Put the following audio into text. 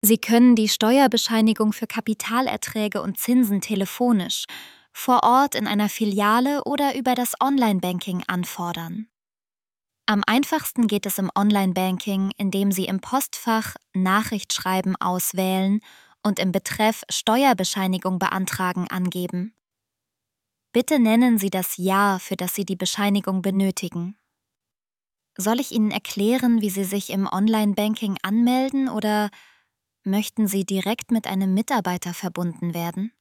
Sie können die Steuerbescheinigung für Kapitalerträge und Zinsen telefonisch, vor Ort in einer Filiale oder über das Online-Banking anfordern. Am einfachsten geht es im Online-Banking, indem Sie im Postfach Nachricht schreiben auswählen und im Betreff Steuerbescheinigung beantragen angeben. Bitte nennen Sie das Jahr, für das Sie die Bescheinigung benötigen. Soll ich Ihnen erklären, wie Sie sich im Online-Banking anmelden oder möchten Sie direkt mit einem Mitarbeiter verbunden werden?